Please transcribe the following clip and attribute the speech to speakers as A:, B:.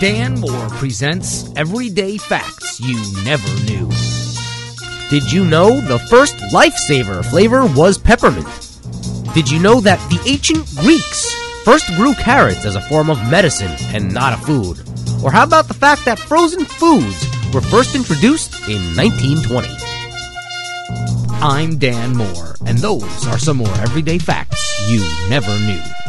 A: Dan Moore presents Everyday Facts You Never Knew. Did you know the first Lifesaver flavor was peppermint? Did you know that the ancient Greeks first grew carrots as a form of medicine and not a food? Or how about the fact that frozen foods were first introduced in 1920? I'm Dan Moore, and those are some more everyday facts you never knew.